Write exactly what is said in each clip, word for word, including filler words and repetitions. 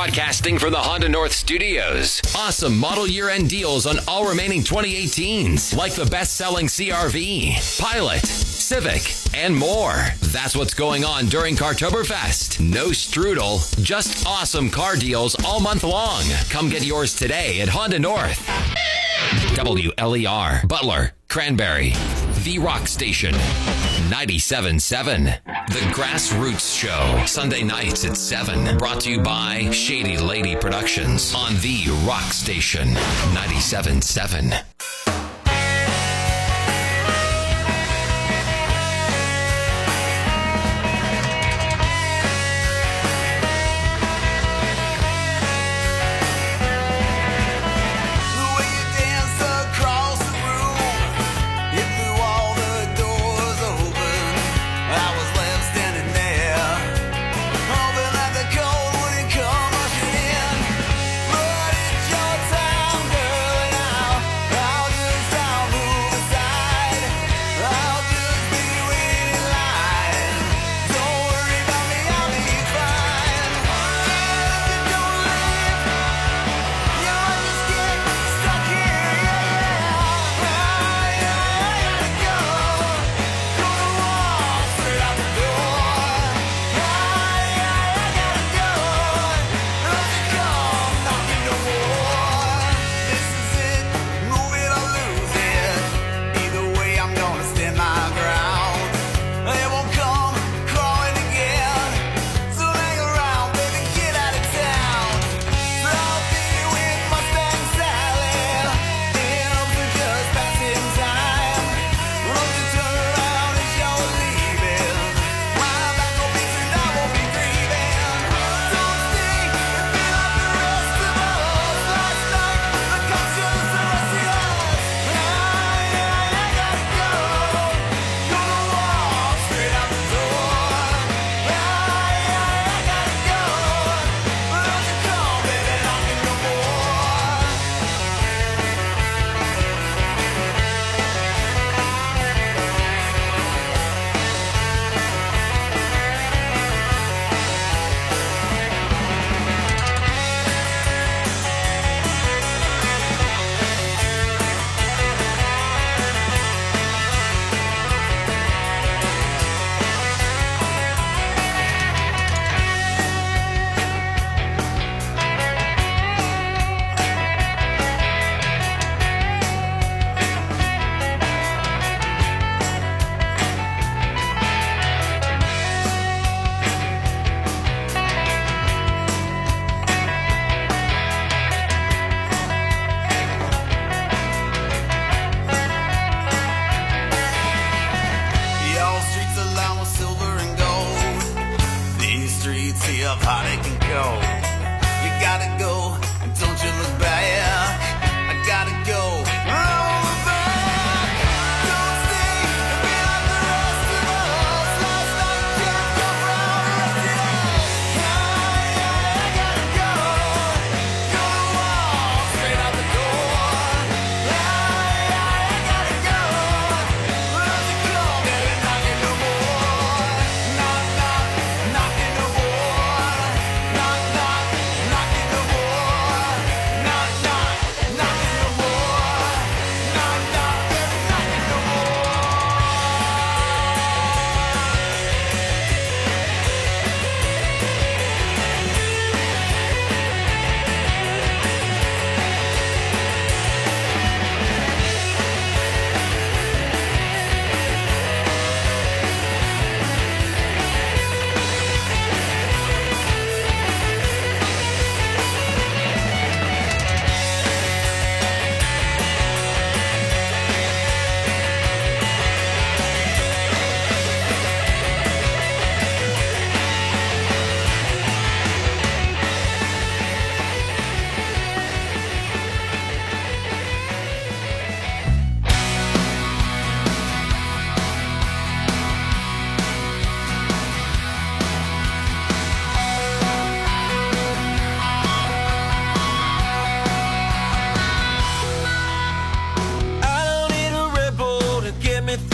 Broadcasting from the Honda North Studios. Awesome model year-end deals on all remaining twenty eighteens, like the best-selling C R V, Pilot, Civic, and more. That's what's going on during Cartoberfest. No strudel, just awesome car deals all month long. Come get yours today at Honda North. W L E R, Butler, Cranberry, The Rock Station, ninety-seven point seven. The Grassroots Show, Sunday nights at seven. Brought to you by Shady Lady Productions on The Rock Station, ninety-seven point seven.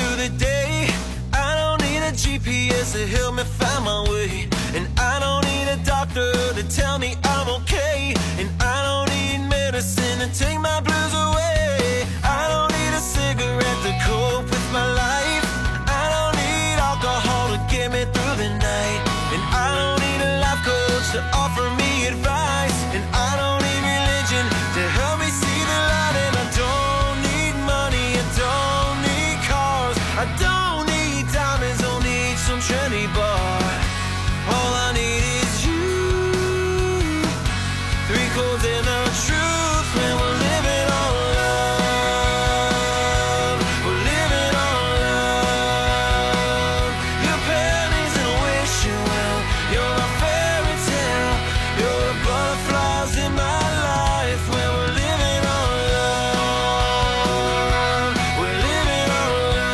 G P S to help me find my way, and I don't need a doctor to tell me I'm okay, and I don't need medicine to take my blues away. I don't need a cigarette to cope with my life. I don't need alcohol to get me through the night, and I don't need a life coach to offer me advice, and I don't need religion to help me see the light. And I don't need money, I don't need cars, I don't need diamonds, don't need some trendy bar. All I need is you. Three chords and the truth, when we're living on love. We're living on love. Your pennies and wishing well. You're a fairy tale. You're the butterflies in my life. When we're living on love. We're living on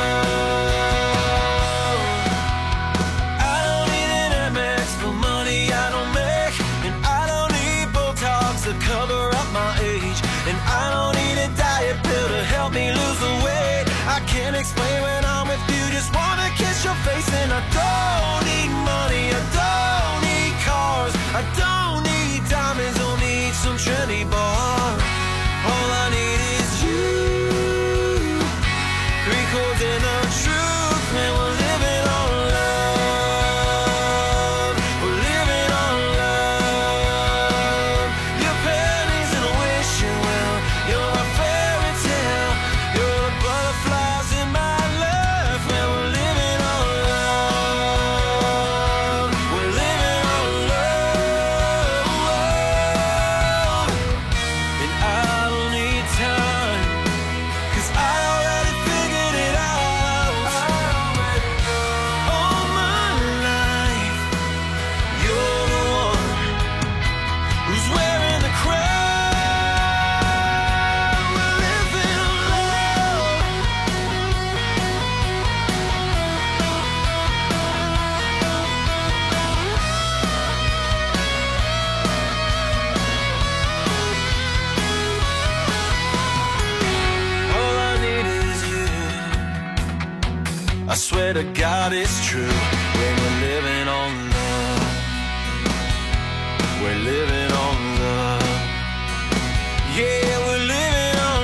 love. I don't need an M X for money I don't make, and I don't need Botox to cover up my age, and I don't need a diet pill to help me lose the weight. I can't explain when I'm with you, just wanna kiss your face. And I don't need money, I don't need cars, I don't need diamonds, don't need some trendy bar. All I need is you. Three chords and the truth, man, we're living on love. We're living on love. Your pennies and wishing well. You're a fairy tale. You're the butterflies in my life. Man, we're living on love. We're living on love. And I don't need time, 'cause I already figured it out. All my life, you're the one who's wearing the crown. We're living on love. All I need is you. I swear to God it's true. When we're living on love. We're living on love. Yeah, we're living on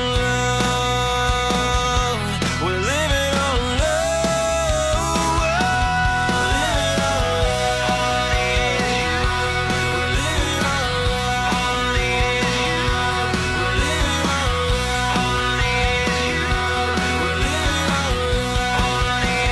love. We're living on love. We're living on love. All I need is you. We're living on love. All I need is you. We're living on love. All I need is you. We're living on love. All I need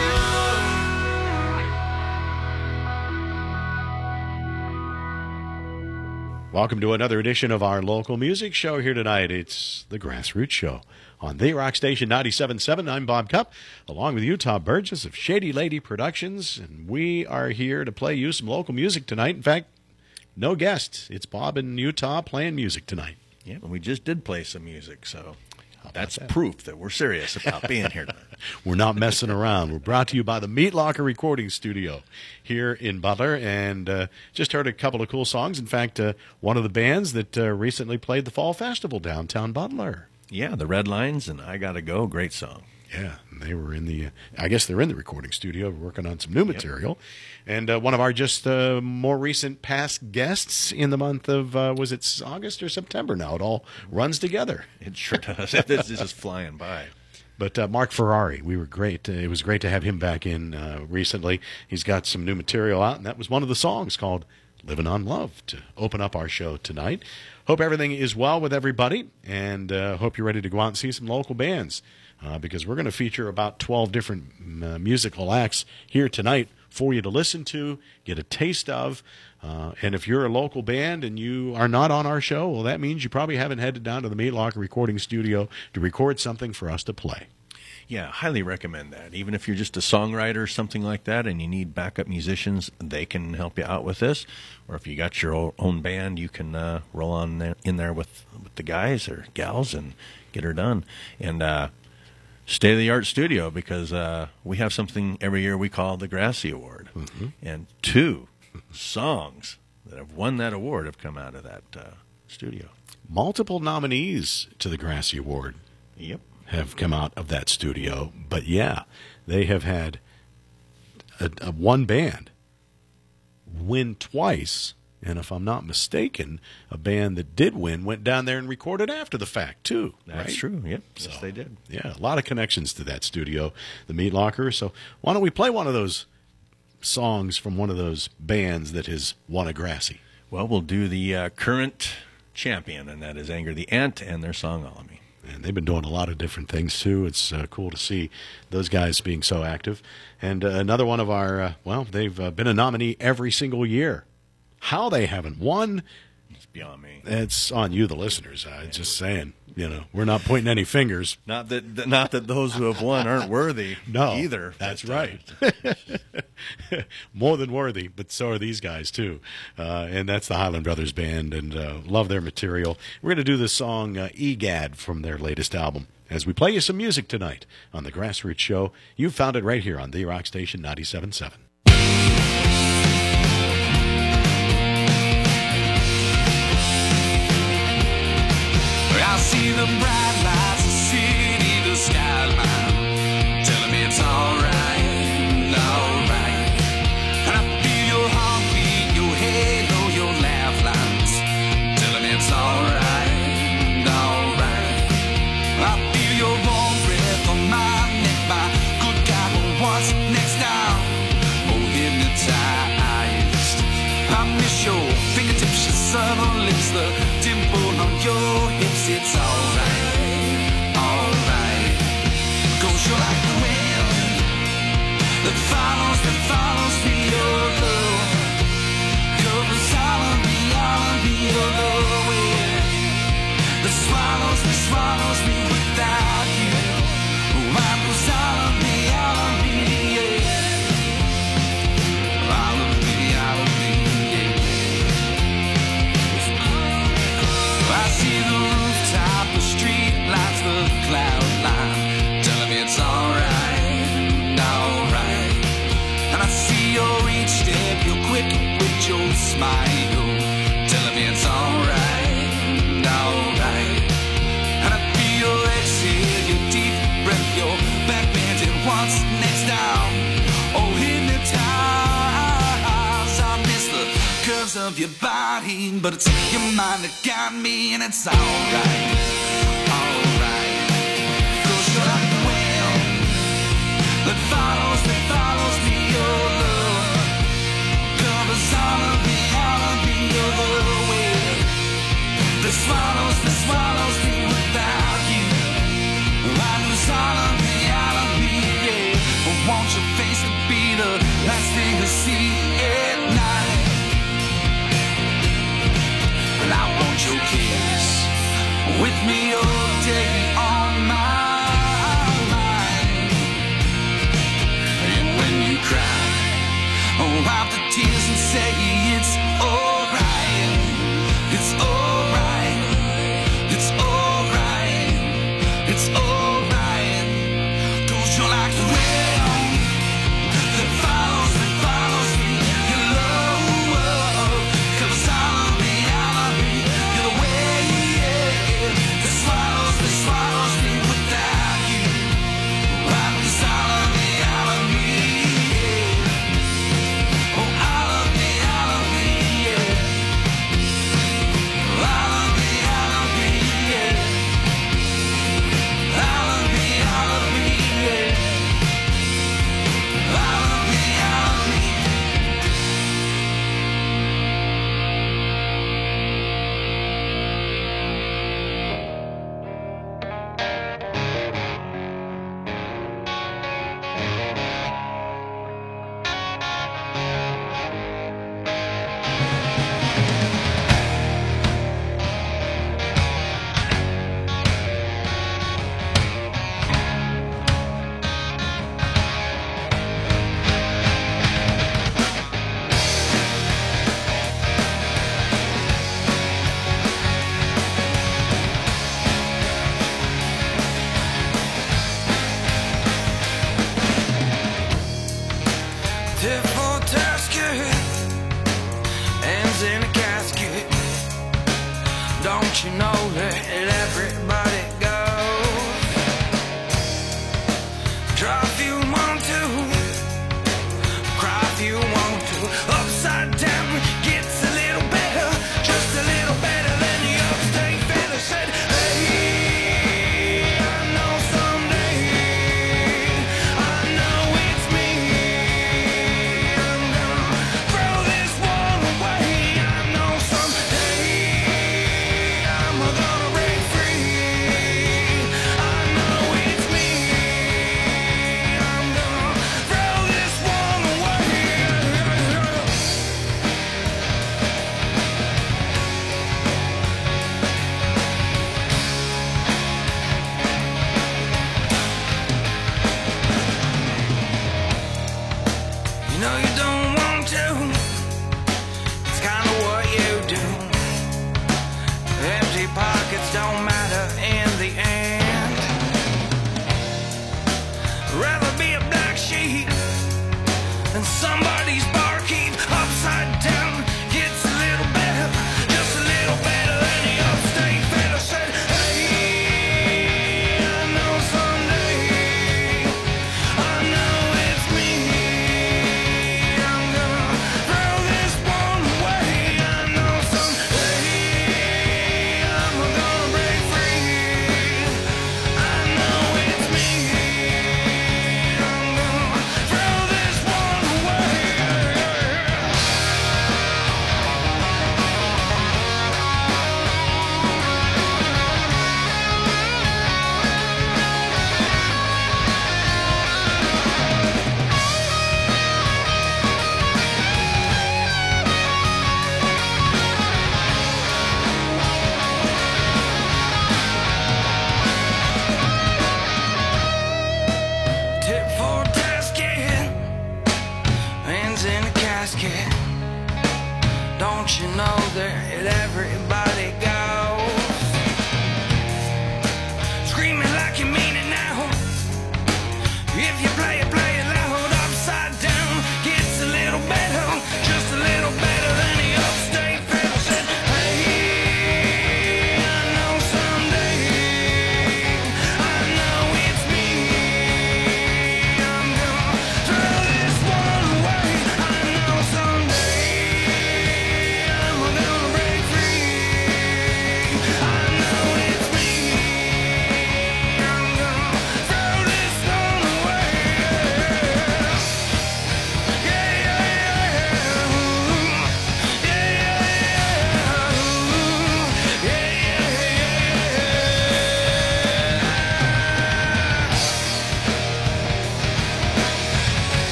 is you. Welcome to another edition of our local music show here tonight. It's the Grassroots Show on the Rock Station ninety-seven point seven. I'm Bob Cupp, along with Utah Burgess of Shady Lady Productions, and we are here to play you some local music tonight. In fact, no guests. It's Bob in Utah playing music tonight. Yeah, but we just did play some music, so that's that? proof that we're serious about being here tonight. We're not messing around. We're brought to you by the Meat Locker Recording Studio here in Butler, and uh, just heard a couple of cool songs. In fact, uh, one of the bands that uh, recently played the Fall Festival downtown Butler. Yeah, the Red Lines and I Gotta Go, great song. Yeah, they were in the, uh, I guess they're in the recording studio working on some new material. And uh, one of our just uh, more recent past guests in the month of, uh, was it August or September now? It all runs together. It sure does. This is just flying by. But uh, Mark Ferrari, we were great. Uh, it was great to have him back in uh, recently. He's got some new material out, and that was one of the songs called Living on Love to open up our show tonight. Hope everything is well with everybody, and uh, hope you're ready to go out and see some local bands, uh, because we're going to feature about twelve different uh, musical acts here tonight for you to listen to, get a taste of. Uh, and if you're a local band and you are not on our show, well, that means you probably haven't headed down to the Meat Locker recording studio to record something for us to play. Yeah, highly recommend that. Even if you're just a songwriter or something like that and you need backup musicians, they can help you out with this. Or if you got your own band, you can uh, roll on there, in there with, with the guys or gals and get her done. And uh, state-of-the-art studio, because uh, we have something every year we call the Grassy Award. Mm-hmm. And two songs that have won that award have come out of that uh, studio. Multiple nominees to the Grassy Award. Yep. Have come out of that studio. But yeah, they have had a, a one band win twice. And if I'm not mistaken, a band that did win went down there and recorded after the fact, too. That's right? true. Yep. So, Yes, they did. Yeah, a lot of connections to that studio, the Meat Locker. So why don't we play one of those songs from one of those bands that has won a Grassy? Well, we'll do the uh, current champion, and that is Anger the Ant and their song All of Me. And they've been doing a lot of different things, too. It's uh, cool to see those guys being so active. And uh, another one of our, uh, well, they've uh, been a nominee every single year. How they haven't won, It's beyond me. it's on you, the listeners. I'm yeah. just saying, you know, we're not pointing any fingers. Not that not that those who have won aren't worthy no, either. That's but, right. Uh, More than worthy, but so are these guys, too. Uh, and that's the Highland Brothers Band, and uh, love their material. We're going to do the song uh, Egad from their latest album as we play you some music tonight on The Grassroots Show. You found it right here on The Rock Station ninety-seven point seven. I see the bright lights, the city, the skyline, telling me it's alright, alright. And I feel your heartbeat, your halo, your laugh lines, telling me it's alright, alright. I feel your warm breath on my neck, my good God, but what's next now? Oh, hypnotized. I miss your fingertips, your southern lips, the dimple on your hips. It's alright, alright. 'Cause you're like the wind that follows, that follows me, your love. Covers all of me, all of me, your love. Wind that swallows, that swallows me without you. Oh, I lose all of me, all of me, yeah. All of me, all of me, yeah. I see the rooftop, the street lights, the cloud line, telling me it's alright, alright. And I see your each step, you're quick with your smile, telling me it's alright, alright. And I feel your exhale, your deep breath, your back bend, and what's next down? Oh, hypnotized. I miss the curves of your body, but it's your mind that got me, and it's alright, alright. 'Cause you're like the wind that follows, that follows me, your love. Covers all of me, all of me, your love. Wind that swallows, that swallows me without you. I lose all of me, all of me, yeah. I want your face to be the last thing to see at night. And I want your kiss with me all day on my mind. And when you cry, oh, wipe the tears and say it's alright. It's alright. It's alright. It's alright. 'Cause you're like the wind that follows, that follows me. Your love covers all of me, all of me. You're the way, yeah, that swallows, that swallows me without you. I lose all of me, all of me, yeah. Oh, all of me, all of me, yeah. All of me, all of me, yeah. All of me, all of me, yeah. All of me, all of me. Tit for tasket, hands in a casket. Don't you know that everybody goes? Try if you want to, cry if you want to, upside down.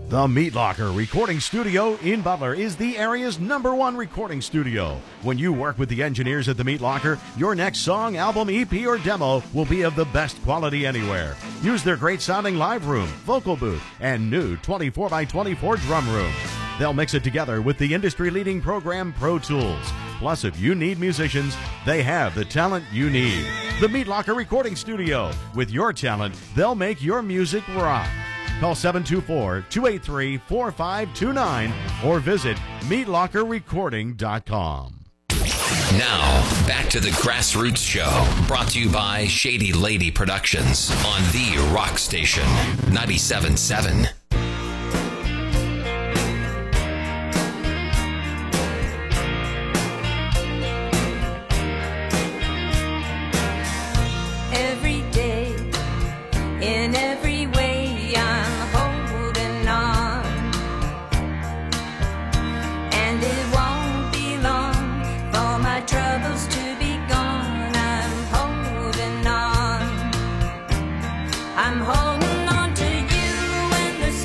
The Meat Locker Recording Studio in Butler is the area's number one recording studio. When you work with the engineers at the Meat Locker, your next song, album, E P, or demo will be of the best quality anywhere. Use their great sounding live room, vocal booth, and new twenty-four by twenty-four drum room. They'll mix it together with the industry-leading program Pro Tools. Plus, if you need musicians, they have the talent you need. The Meat Locker Recording Studio. With your talent, they'll make your music rock. Call seven two four, two eight three, four five two nine or visit meat locker recording dot com. Now, back to the Grassroots Show, brought to you by Shady Lady Productions on the Rock Station, ninety-seven point seven. Every day, in every way, I'm holding on, and it won't be long for my troubles to be gone. I'm holding on, I'm holding on to you when the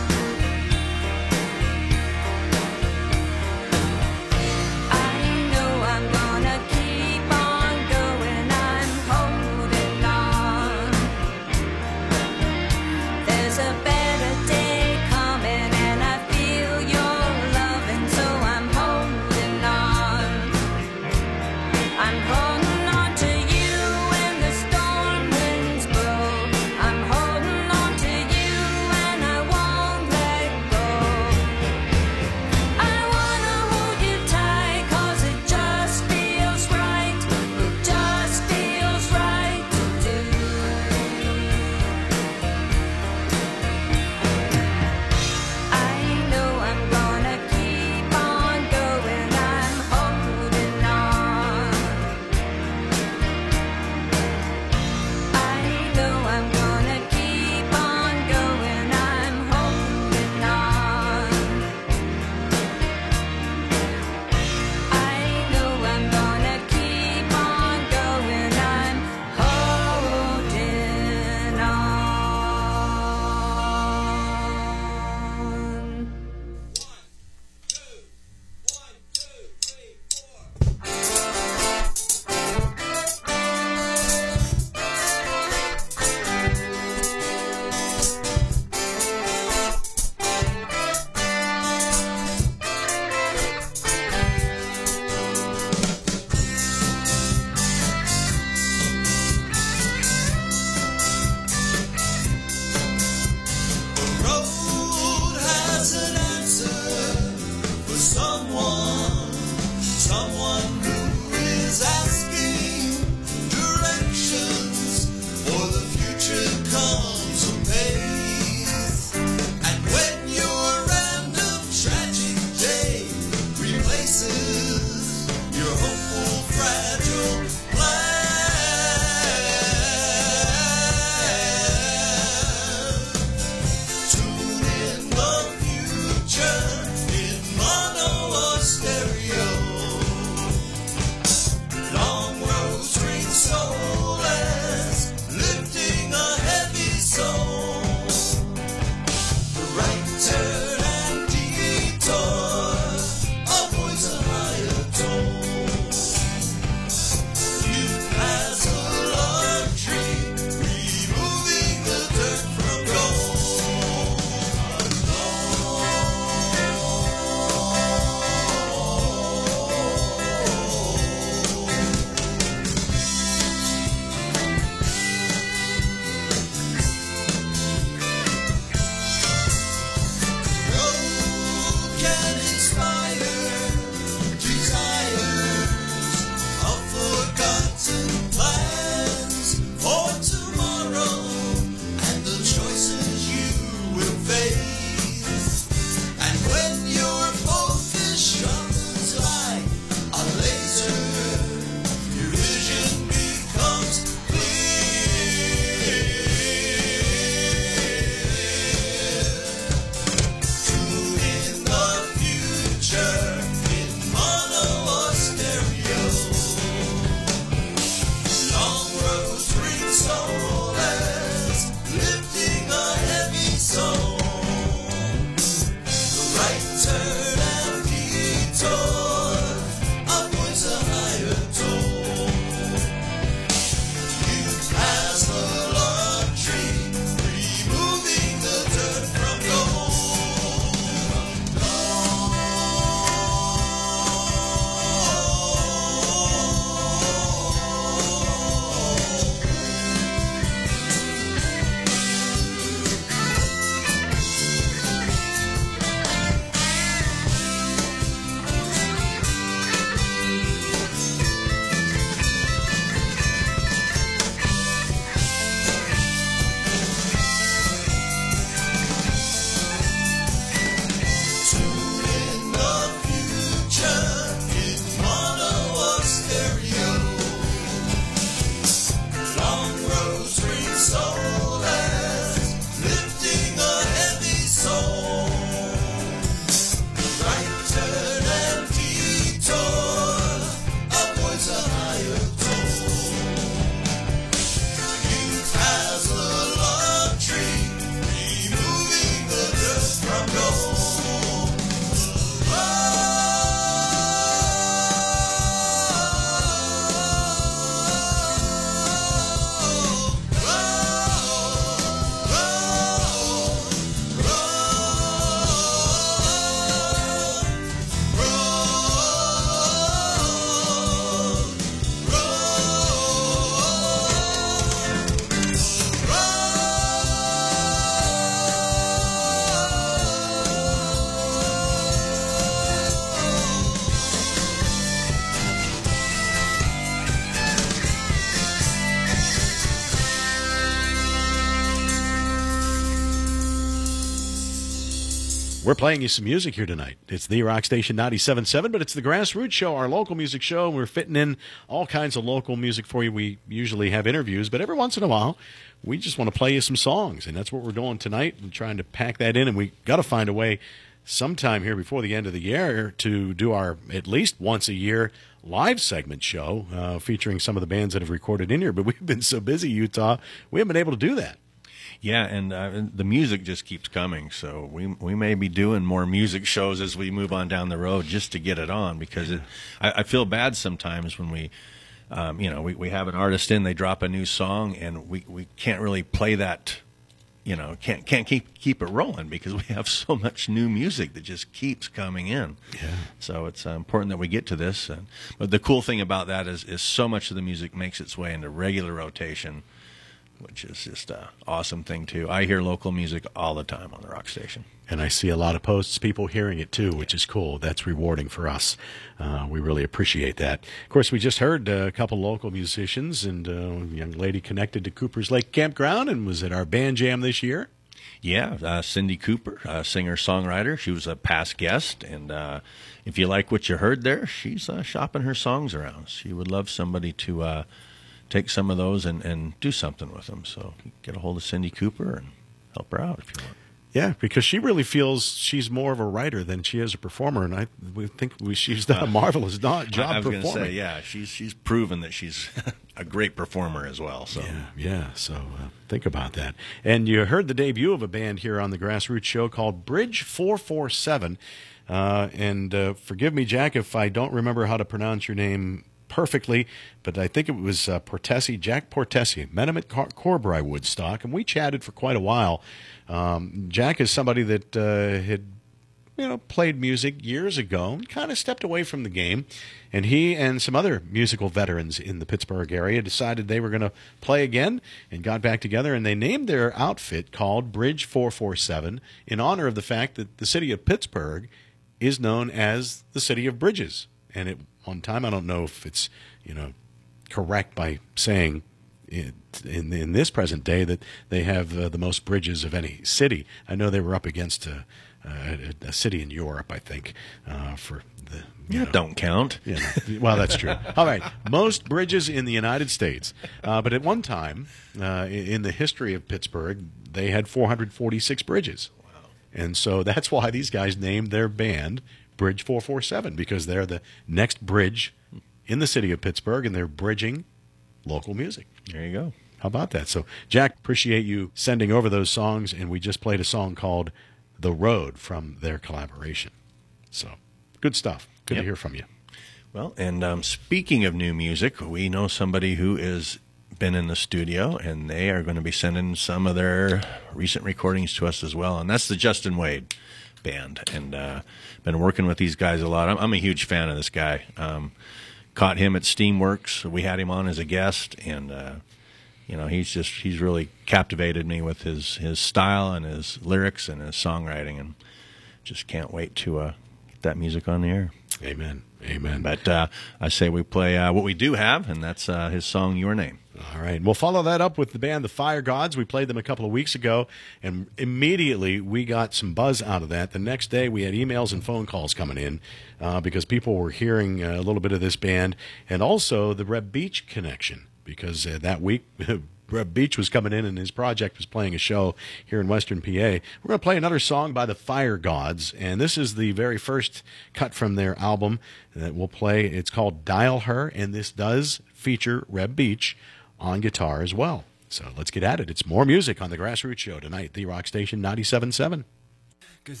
We're playing you some music here tonight. It's the Rock Station ninety-seven point seven, but it's the Grassroots Show, our local music show. We're fitting in all kinds of local music for you. We usually have interviews, but every once in a while, we just want to play you some songs, and that's what we're doing tonight. We're trying to pack that in, and we got to find a way sometime here before the end of the year to do our at least once a year live segment show uh, featuring some of the bands that have recorded in here. But we've been so busy, Utah, we haven't been able to do that. Yeah, and uh, the music just keeps coming, so we we may be doing more music shows as we move on down the road just to get it on, because it, I, I feel bad sometimes when we, um, you know, we, we have an artist in, they drop a new song, and we, we can't really play that, you know, can't can't keep keep it rolling because we have so much new music that just keeps coming in. Yeah. So it's uh, important that we get to this. And, but the cool thing about that is is so much of the music makes its way into regular rotation, which is just an awesome thing, too. I hear local music all the time on the Rock Station. And I see a lot of posts, people hearing it, too, which is cool. That's rewarding for us. Uh, we really appreciate that. Of course, we just heard uh, a couple local musicians, and uh, a young lady connected to Cooper's Lake Campground and was at our band jam this year. Yeah, uh, Cindy Cooper, uh, singer-songwriter. She was a past guest, and uh, if you like what you heard there, she's uh, shopping her songs around. She would love somebody to uh, take some of those and, and do something with them. So get a hold of Cindy Cooper and help her out if you want. Yeah, because she really feels she's more of a writer than she is a performer, and I we think we, she's done a marvelous do- job I was performing. going to say, yeah, she's she's proven that she's a great performer as well. So yeah, yeah. So uh, think about that. And you heard the debut of a band here on the Grassroots Show called Bridge four four seven. Uh, and uh, forgive me, Jack, if I don't remember how to pronounce your name perfectly, but I think it was uh, Portesi, Jack Portesi. Met him at Cor- Corbry Woodstock, and we chatted for quite a while. Um, Jack is somebody that uh, had, you know, played music years ago and kind of stepped away from the game, and he and some other musical veterans in the Pittsburgh area decided they were going to play again and got back together, and they named their outfit called Bridge four four seven in honor of the fact that the city of Pittsburgh is known as the city of bridges. And at one time, I don't know if it's, you know, correct by saying it, in in this present day that they have uh, the most bridges of any city. I know they were up against a, a, a city in Europe, I think, uh, for the. You yeah, know, don't count. You know, well, that's true. All right, most bridges in the United States, uh, but at one time uh, in the history of Pittsburgh, they had four hundred forty-six bridges, wow. And so that's why these guys named their band Bridge four four seven, because they're the next bridge in the city of Pittsburgh, and they're bridging local music. There you go. How about that? So, Jack, appreciate you sending over those songs, and we just played a song called The Road from their collaboration. So, good stuff. Good Yep. to hear from you. Well, and um, speaking of new music, we know somebody who has been in the studio, and they are going to be sending some of their recent recordings to us as well, and that's the Justin Wade Band, and uh, been working with these guys a lot. I'm, I'm a huge fan of this guy. Um, caught him at Steamworks. We had him on as a guest, and uh, you know, he's just he's really captivated me with his his style and his lyrics and his songwriting, and just can't wait to uh, get that music on the air. Amen. Amen. But uh, I say we play uh, what we do have, and that's uh, his song "Your Name." All right. We'll follow that up with the band The Fire Gods. We played them a couple of weeks ago, and immediately we got some buzz out of that. The next day we had emails and phone calls coming in uh, because people were hearing uh, a little bit of this band, and also the Reb Beach connection, because uh, that week Reb Beach was coming in and his project was playing a show here in Western P A. We're going to play another song by the Fire Gods, and this is the very first cut from their album that we'll play. It's called Dial Her, and this does feature Reb Beach on guitar as well. So let's get at it. It's more music on the Grassroots Show tonight, the Rock Station ninety-seven point seven. 'Cause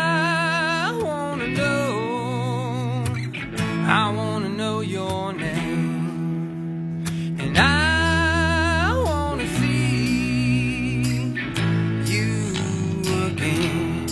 I wanna know, I wanna know your name, and I wanna see you again.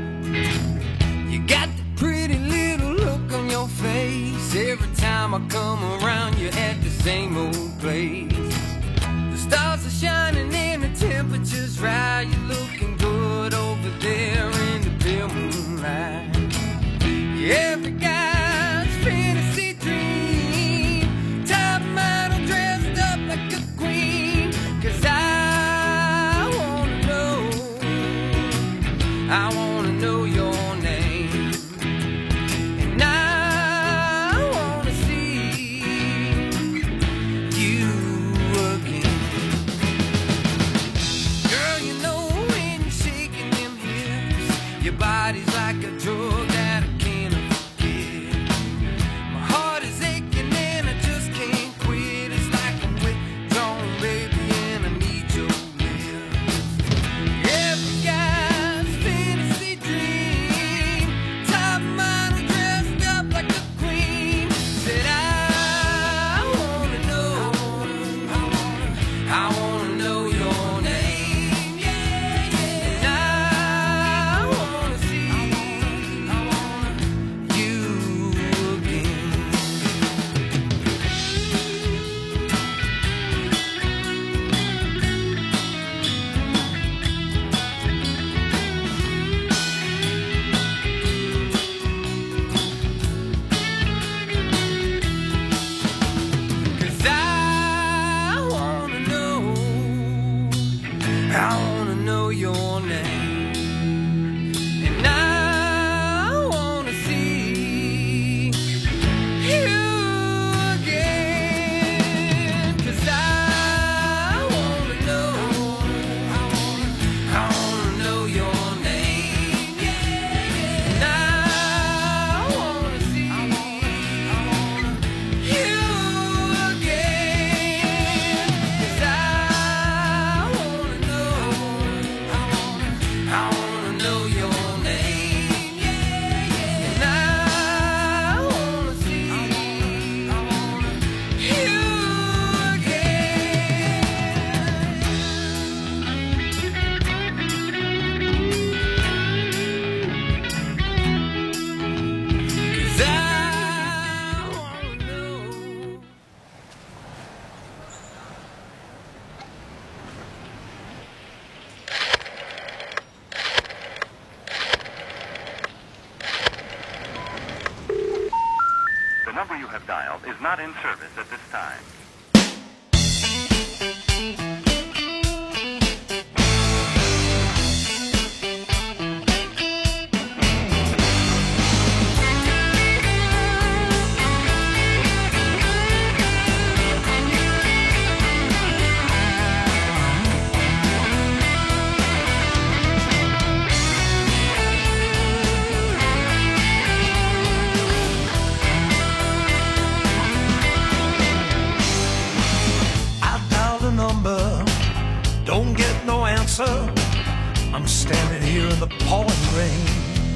You got the pretty little look on your face every time I come around. You're at the same old place. The stars are shining and the temperature's right. You're looking good over there in the pale moonlight. Yeah, every guy's fantasy dream, top model dressed up like a queen. 'Cause I wanna know, I wanna know your name. And I wanna see you again. Girl, you know when you're shaking them hips, your body's like a drug that I can't forget. My heart is aching and I just can't quit. It's like I'm withdrawn, baby, and I need your lips. Every guy's fantasy dream, top model dressed up like a queen. Said I wanna know, I wanna know your name. And I wanna see you again. Cause I wanna know, I wanna know your name. And I wanna see you again. Cause I wanna know, I wanna know your name. And I wanna see you again. Cause I wanna know, I wanna know your name. And I wanna see you again. Cause I wanna know. The number you have dialed is not in service at this time. I dialed a number, don't get no answer. I'm standing here in the pouring rain.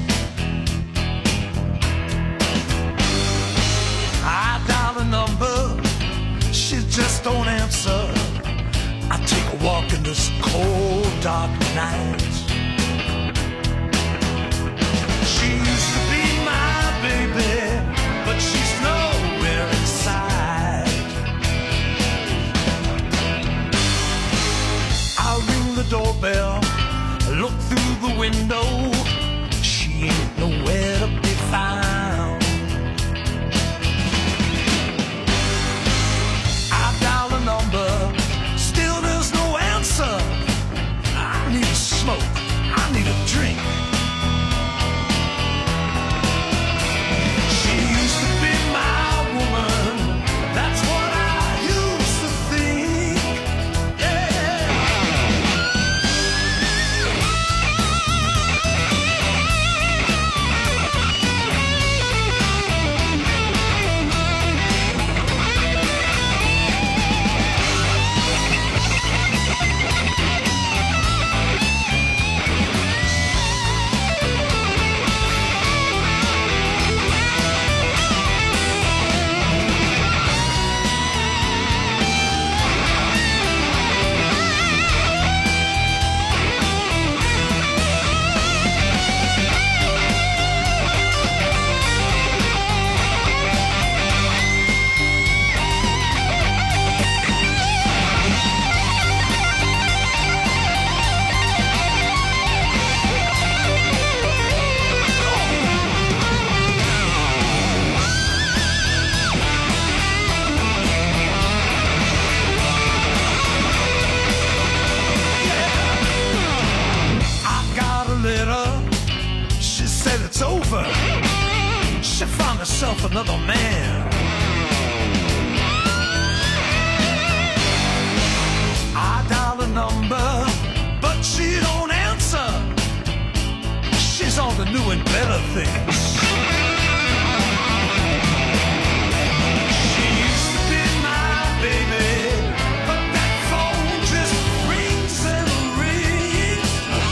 I dialed a number, she just don't answer. I take a walk in this cold, dark night. She used to be my baby, but she's nowhere inside. I ring the doorbell, look through the window. She ain't nowhere to be found. I dial a number, still there's no answer. I need a smoke, I need a drink. She used to be my woman, that's what I used to think. Yeah. I got a letter said it's over. She found herself another man. I dial a number, but she don't answer. She's on to new and better things. She used to be my baby, but that phone just rings and rings.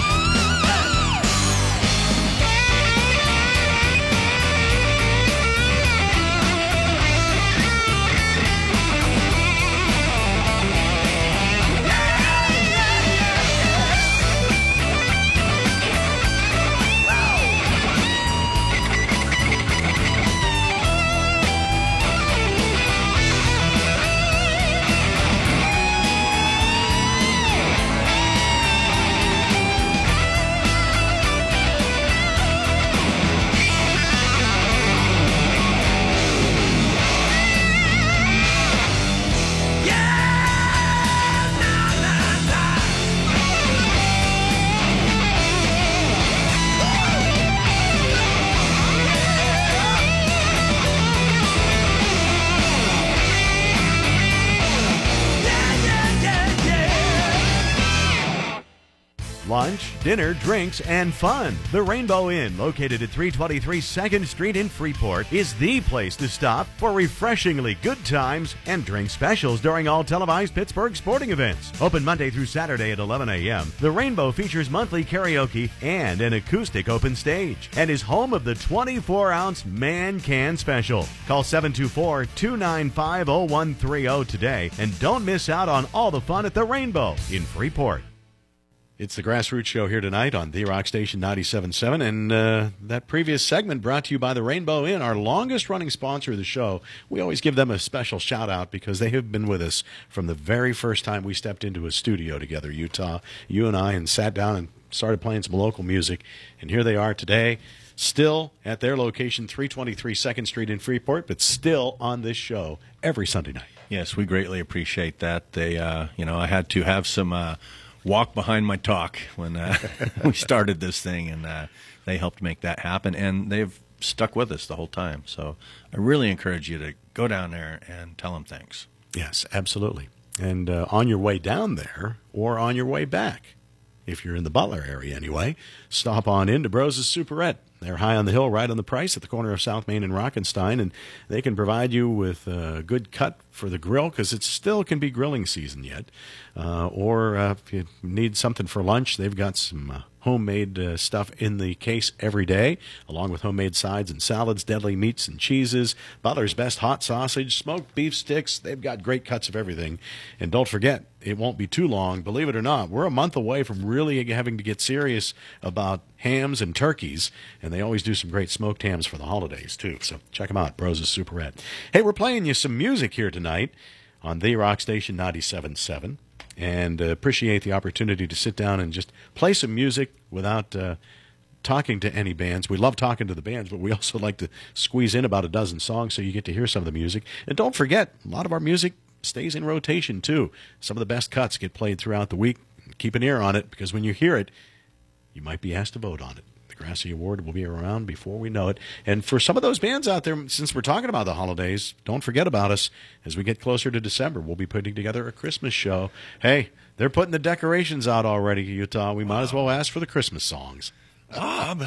Lunch, dinner, drinks, and fun. The Rainbow Inn, located at three twenty-three second Street in Freeport, is the place to stop for refreshingly good times and drink specials during all televised Pittsburgh sporting events. Open Monday through Saturday at eleven a.m., the Rainbow features monthly karaoke and an acoustic open stage and is home of the twenty-four ounce Man Can Special. Call seven two four, two nine five, zero one three zero today and don't miss out on all the fun at the Rainbow in Freeport. It's the Grassroots Show here tonight on The Rock Station ninety-seven point seven, and uh, that previous segment brought to you by the Rainbow Inn, our longest-running sponsor of the show. We always give them a special shout-out because they have been with us from the very first time we stepped into a studio together, Utah, you and I, and sat down and started playing some local music, and here they are today, still at their location, three twenty-three second Street in Freeport, but still on this show every Sunday night. Yes, we greatly appreciate that. They, uh, you know, I had to have some uh, walk behind my talk when uh, we started this thing, and uh, they helped make that happen, and they've stuck with us the whole time. So I really encourage you to go down there and tell them thanks. Yes, absolutely. And uh, on your way down there or on your way back, if you're in the Butler area anyway, stop on into Bros' Superette. They're high on the hill, right on the price at the corner of South Main and Rockenstein, and they can provide you with a good cut for the grill because it still can be grilling season yet. Uh, or uh, if you need something for lunch, they've got some uh, homemade uh, stuff in the case every day, along with homemade sides and salads, deadly meats and cheeses, Butler's best hot sausage, smoked beef sticks. They've got great cuts of everything. And don't forget, it won't be too long. Believe it or not, we're a month away from really having to get serious about hams and turkeys, and they always do some great smoked hams for the holidays, too. So check them out, Bros' Superette. Hey, we're playing you some music here tonight on The Rock Station ninety-seven point seven, and uh, appreciate the opportunity to sit down and just play some music without uh, talking to any bands. We love talking to the bands, but we also like to squeeze in about a dozen songs so you get to hear some of the music. And don't forget, a lot of our music stays in rotation, too. Some of the best cuts get played throughout the week. Keep an ear on it, because when you hear it, you might be asked to vote on it. The Grassy Award will be around before we know it. And for some of those bands out there, since we're talking about the holidays, don't forget about us. As we get closer to December, we'll be putting together a Christmas show. Hey, they're putting the decorations out already, Utah. We might as well ask for the Christmas songs. Bob.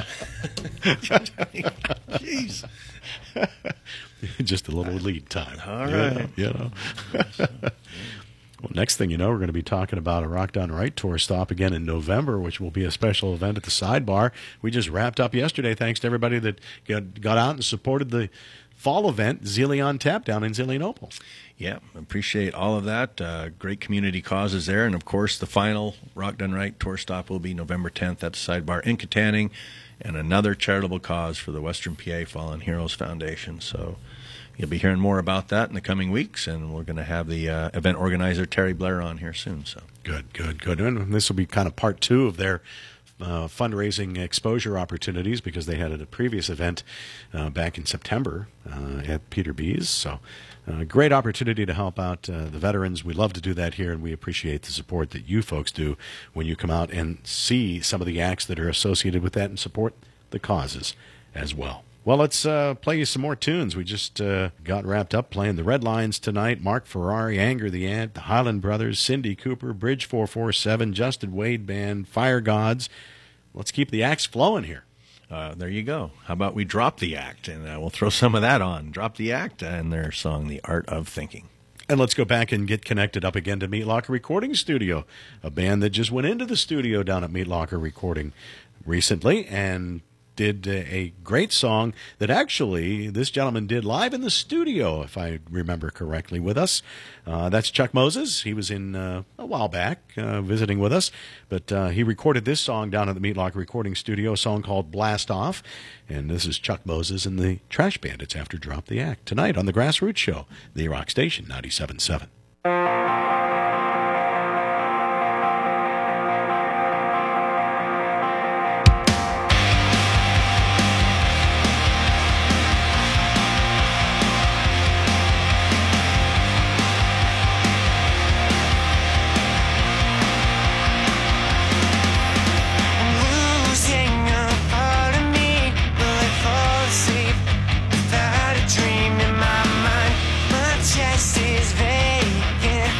Jeez. Just a little lead time. All right. You know. You know. Well, next thing you know, we're going to be talking about a Rock Done Right tour stop again in November, which will be a special event at the Sidebar. We just wrapped up yesterday, thanks to everybody that got, got out and supported the fall event, Zillion Tap, down in Zillionople. Yeah, appreciate all of that. Uh, great community causes there. And, of course, the final Rock Done Right tour stop will be November tenth at the Sidebar in Katanning, and another charitable cause for the Western P A Fallen Heroes Foundation. So you'll be hearing more about that in the coming weeks, and we're going to have the uh, event organizer, Terry Blair, on here soon. So Good, good, good. And this will be kind of part two of their uh, fundraising exposure opportunities, because they had a previous event uh, back in September uh, at Peter B's. So uh, great opportunity to help out uh, the veterans. We love to do that here, and we appreciate the support that you folks do when you come out and see some of the acts that are associated with that and support the causes as well. Well, let's uh, play you some more tunes. We just uh, got wrapped up playing the Red Lions tonight. Mark Ferrari, Anger the Ant, the Highland Brothers, Cindy Cooper, Bridge four four seven, Justin Wade Band, Fire Gods. Let's keep the axe flowing here. Uh, there you go. How about we drop the act, and uh, we'll throw some of that on. Drop the act and their song, The Art of Thinking. And let's go back and get connected up again to Meat Locker Recording Studio, a band that just went into the studio down at Meat Locker Recording recently and did a great song that actually this gentleman did live in the studio, if I remember correctly, with us. Uh, that's Chuck Moses. He was in uh, a while back uh, visiting with us, but uh, he recorded this song down at the Meat Locker Recording Studio, a song called Blast Off. And this is Chuck Moses and the Trash Bandits after Drop the Act tonight on the Grassroots Show, the Rock Station ninety-seven point seven. Is vacant.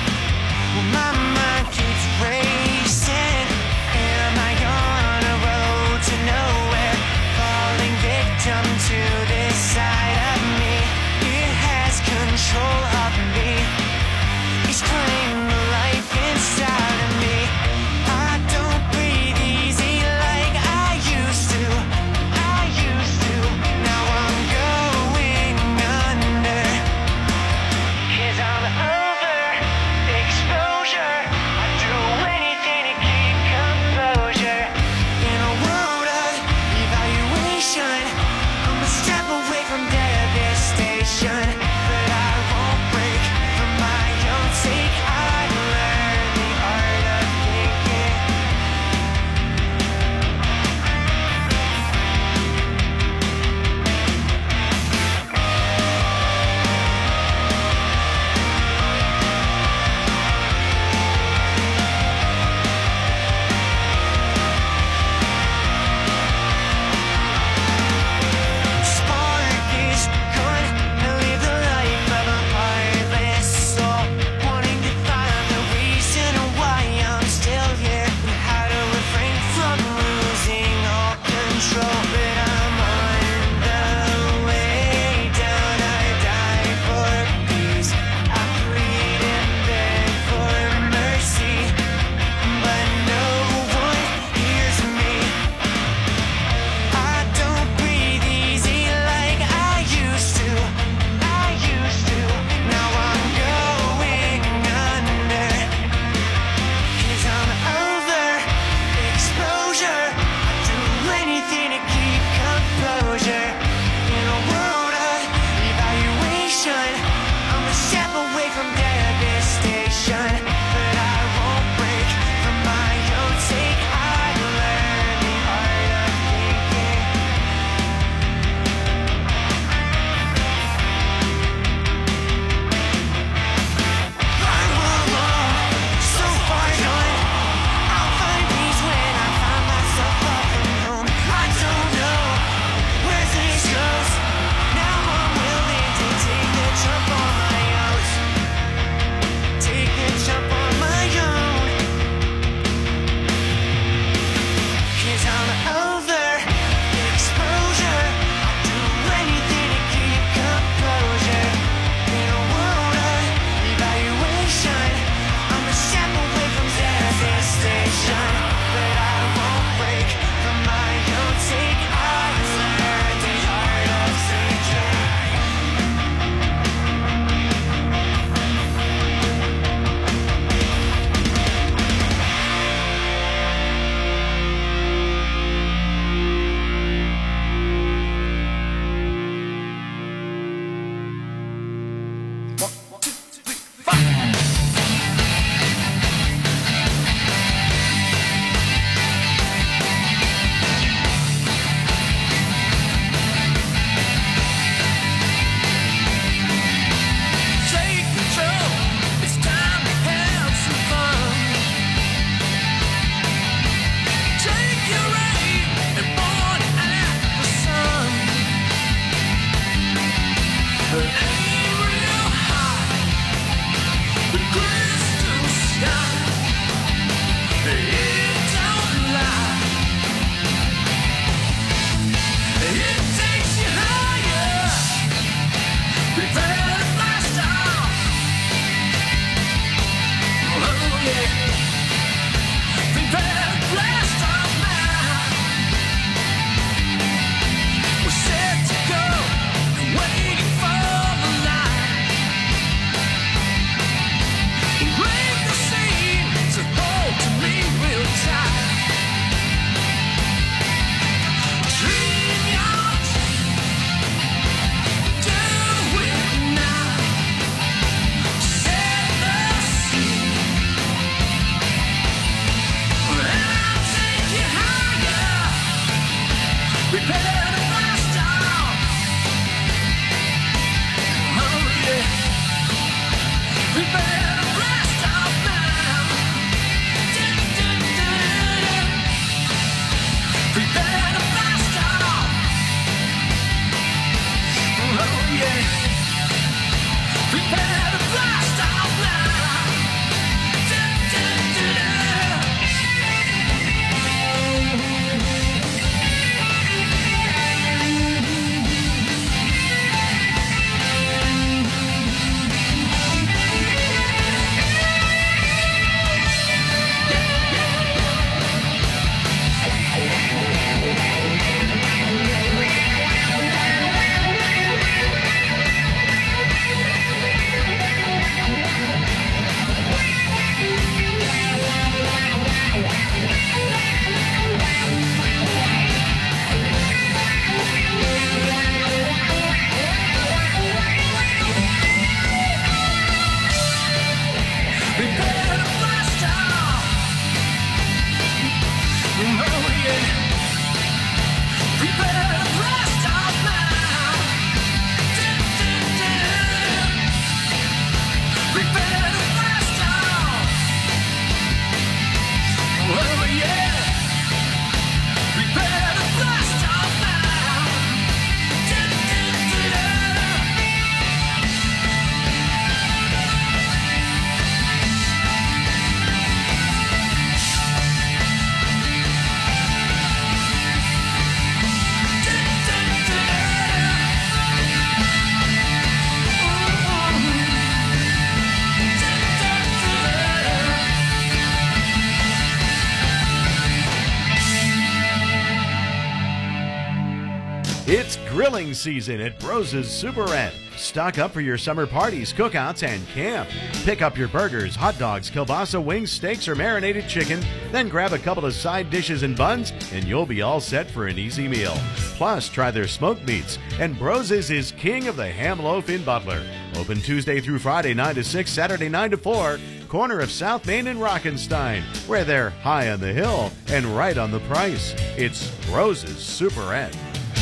Prepare to blast off. Oh yeah. Prepare to blast off now. Do-do-do-do-do. Prepare to blast off. Oh yeah. Prepare to blast off now. Do-do-do-do. Prepare to blast off. Oh yeah. Prepare to blast off now. Do-do-do. Prepare to blast off. Oh yeah. Prepare to blast off now. Do-do-do. It's grilling season at Brose's Super Red. Stock up for your summer parties, cookouts, and camp. Pick up your burgers, hot dogs, kielbasa, wings, steaks, or marinated chicken. Then grab a couple of side dishes and buns, and you'll be all set for an easy meal. Plus, try their smoked meats. And Brose's is king of the ham loaf in Butler. Open Tuesday through Friday, nine to six, Saturday, nine to four. Corner of South Main and Rockenstein, where they're high on the hill and right on the price. It's Brose's Super Red.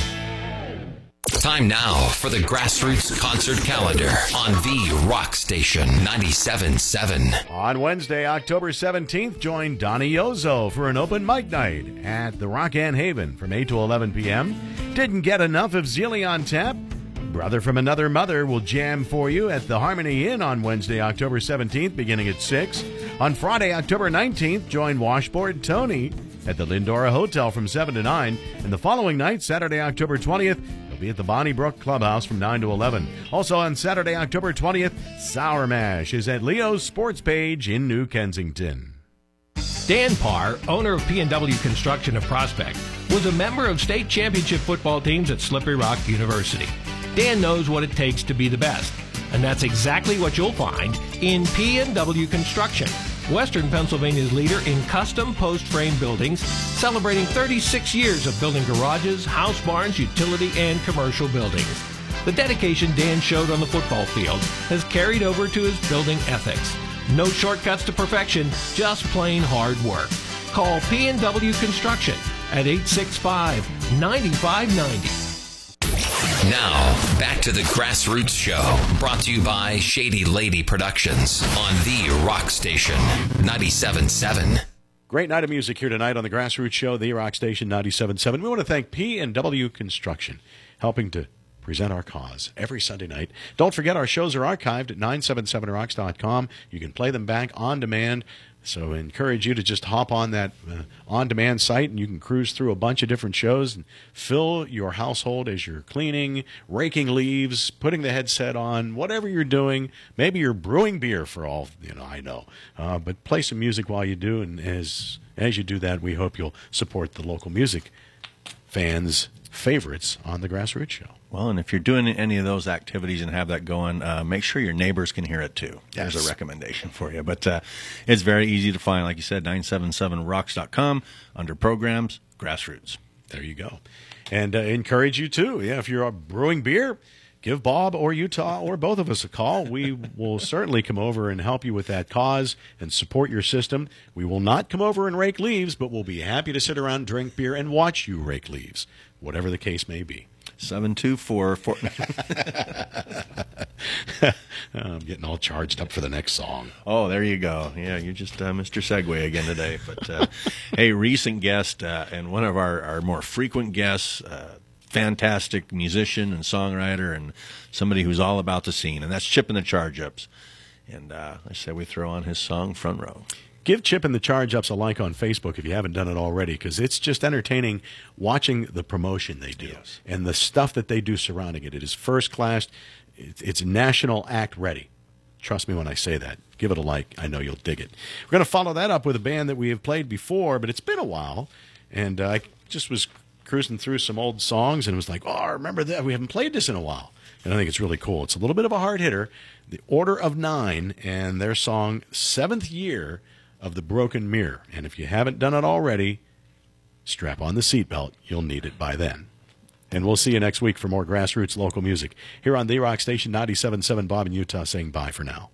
Time now for the Grassroots Concert Calendar on the Rock Station ninety-seven point seven. On Wednesday, October seventeenth, join Donnie Yozo for an open mic night at the Rock Ann Haven from eight to eleven p.m. Didn't get enough of Zealy on Tap? Brother from Another Mother will jam for you at the Harmony Inn on Wednesday, October seventeenth, beginning at six. On Friday, October nineteenth, join Washboard Tony at the Lindora Hotel from seven to nine. And the following night, Saturday, October twentieth, he'll be at the Bonnie Brook Clubhouse from nine to eleven. Also on Saturday, October twentieth, Sour Mash is at Leo's Sports Page in New Kensington. Dan Parr, owner of P and W Construction of Prospect, was a member of state championship football teams at Slippery Rock University. Dan knows what it takes to be the best, and that's exactly what you'll find in P and W Construction, Western Pennsylvania's leader in custom post-frame buildings, celebrating thirty-six years of building garages, house barns, utility, and commercial buildings. The dedication Dan showed on the football field has carried over to his building ethics. No shortcuts to perfection, just plain hard work. Call P and W Construction at eight six five, nine five nine zero. Now, back to the Grassroots Show, brought to you by Shady Lady Productions on the Rock Station ninety-seven point seven. Great night of music here tonight on the Grassroots Show, the Rock Station ninety-seven point seven. We want to thank P and W Construction, helping to present our cause every Sunday night. Don't forget, our shows are archived at nine seven seven rocks dot com. You can play them back on demand. So I encourage you to just hop on that uh, on-demand site, and you can cruise through a bunch of different shows and fill your household as you're cleaning, raking leaves, putting the headset on, whatever you're doing. Maybe you're brewing beer for all, you know, I know. Uh, but play some music while you do, and as as you do that, we hope you'll support the local music fans' favorites on the Grassroots Show. Well, and if you're doing any of those activities and have that going, uh, make sure your neighbors can hear it too. Yes. There's a recommendation for you. But uh, it's very easy to find, like you said, nine seven seven rocks dot com, under programs, Grassroots. There you go. And uh, encourage you too. Yeah, if you're brewing beer, give Bob or Utah or both of us a call. We will certainly come over and help you with that cause and support your system. We will not come over and rake leaves, but we'll be happy to sit around, drink beer, and watch you rake leaves, whatever the case may be. seven two four four I'm getting all charged up for the next song. Oh, there you go. Yeah, you're just uh, Mister Segway again today. But, uh, hey, recent guest uh, and one of our, our more frequent guests, uh, fantastic musician and songwriter and somebody who's all about the scene, and that's Chip and the Charge-Ups. And uh, I say we throw on his song, Front Row. Give Chip and the Charge-Ups a like on Facebook if you haven't done it already, because it's just entertaining watching the promotion they do Yes. and the stuff that they do surrounding it. It is first class. It's, it's national act ready. Trust me when I say that. Give it a like. I know you'll dig it. We're going to follow that up with a band that we have played before, but it's been a while, and uh, I just was cruising through some old songs and was like, oh, I remember that. We haven't played this in a while, and I think it's really cool. It's a little bit of a hard hitter, The Order of Nine, and their song Seventh Year of the Broken Mirror. And if you haven't done it already, strap on the seatbelt. You'll need it by then. And we'll see you next week for more grassroots local music here on The Rock Station ninety-seven point seven. Bob in Utah saying bye for now.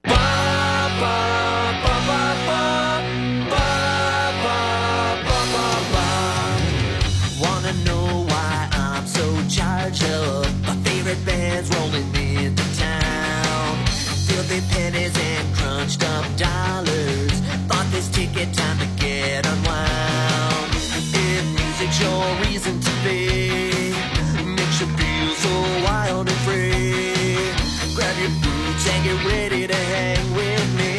Wanna know why I'm so charged up? My favorite band's rolling into town. Filthy pennies and crunched up dollars. Thought this ticket time to get unwound. If music's your reason to be, makes you feel so wild and free. Grab your boots and get ready to hang with me.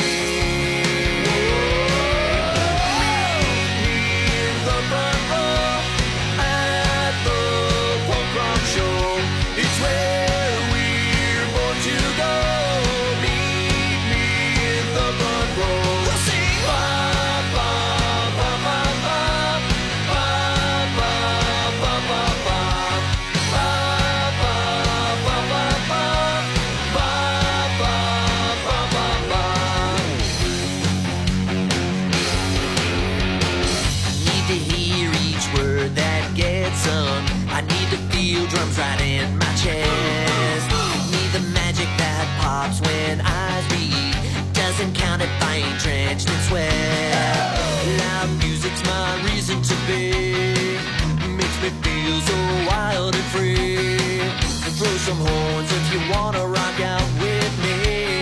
The front row at the punk rock show. It's where we're born to go. Meet me in the front row. We'll sing ba ba ba ba ba ba ba ba ba ba ba ba ba ba ba ba ba ba ba. Need to hear each word that gets sung. I need to feel drums right in my chest. Need the magic that pops when eyes read. Doesn't count if I ain't drenched in sweat. Loud music's my reason to be. Makes me feel so wild and free. Throw some horns if you wanna rock out with me.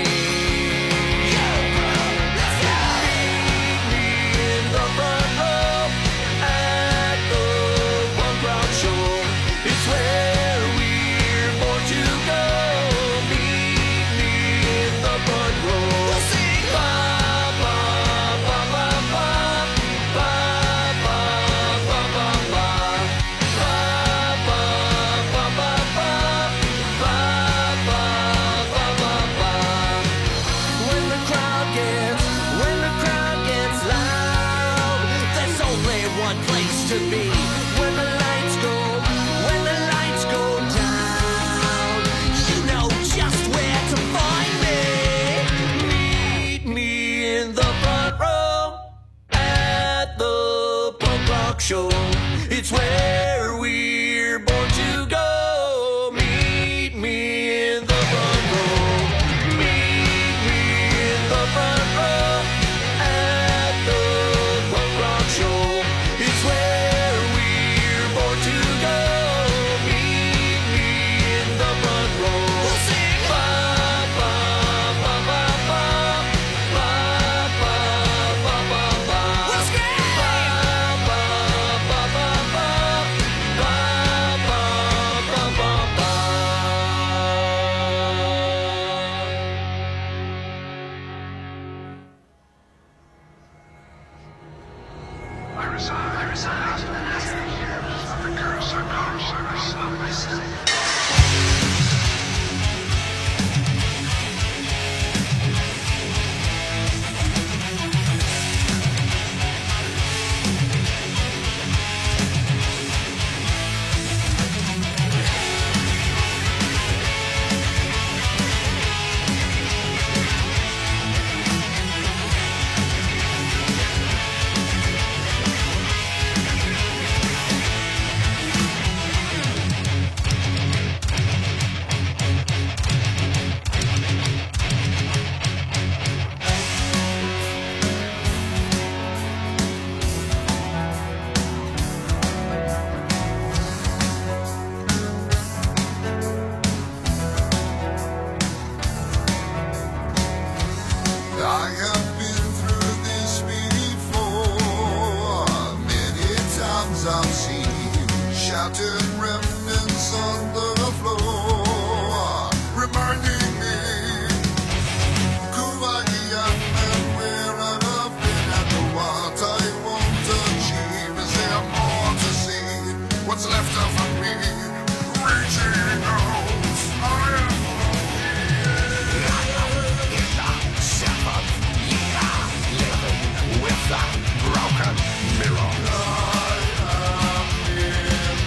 Meet me in the front row at the punk rock show. It's where we're born to go. Meet me in the front row. We'll sing ba ba ba ba ba ba ba ba ba ba ba ba ba ba ba ba ba ba ba. When the crowd gets, when the crowd gets loud, there's only one place to be. When the lights go, when the lights go down, you know just where to find me. Meet me in the front row at the punk rock show. It's where we're born to go. Meet me in the front row. Meet me in the front row at the punk rock show. It's where we're born to go. Meet me in the front row. We'll sing ba ba ba ba ba ba ba ba ba ba. We'll scream ba ba ba ba ba ba ba ba ba ba. I resign. I resign. The curse of myself. scattered remnants on the floor, reminding me who I am and where I've been and what I want to achieve. Is there more to see? What's left of me? Reaching out, I am with that broken mirror. I am in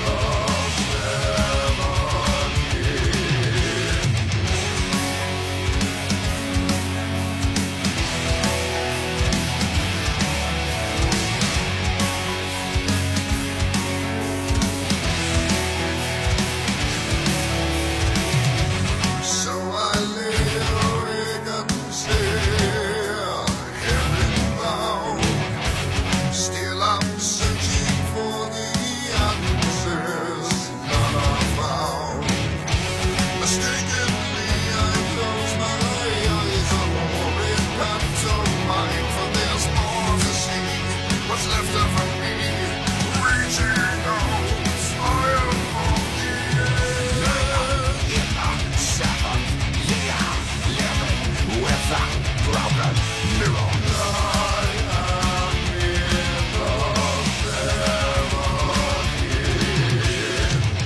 the so I lay awake and stare, heaven bound. Still I'm searching for the answers, none are found. Mistakenly I close my eyes, a horrid pantomime, for there's more to see. What's left of me? Reaching out, I am on the edge. In the seventh year, living with a broken mirror. I am in the seventh year.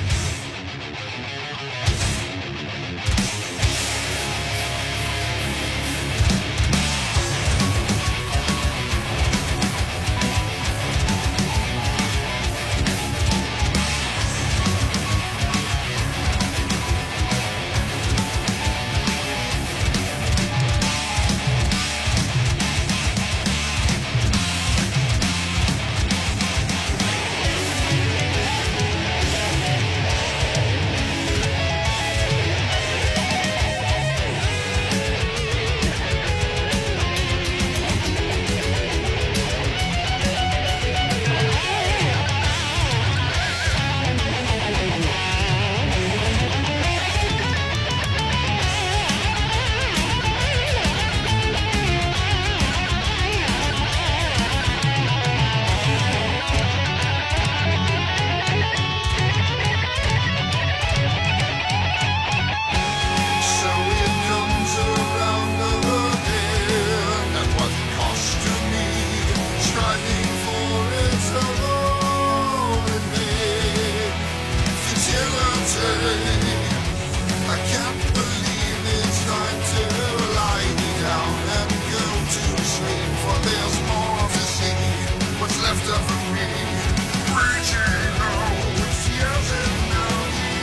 So it comes around again, and what cost to me, striving for its alone in me. Futility, I can't believe it's time to lie me down and go to sleep, for there's more to see. What's left of me? Reaching out, years and now